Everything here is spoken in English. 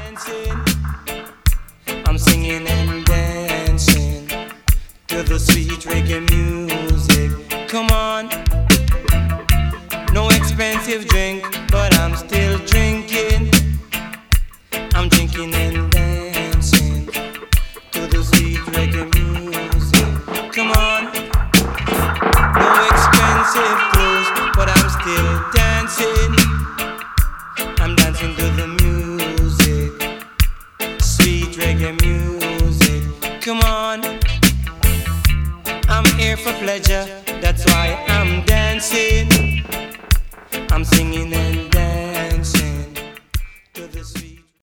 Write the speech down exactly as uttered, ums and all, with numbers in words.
I'm singing and dancing to the sweet reggae music. Come on, no expensive drink, but I'm still drinking. I'm drinking and dancing to the sweet reggae music. Come on, no expensive clothes, but I'm still dancing. I'm dancing to the music, sweet reggae music. Come on, I'm here for pleasure, that's why I'm dancing. I'm singing and dancing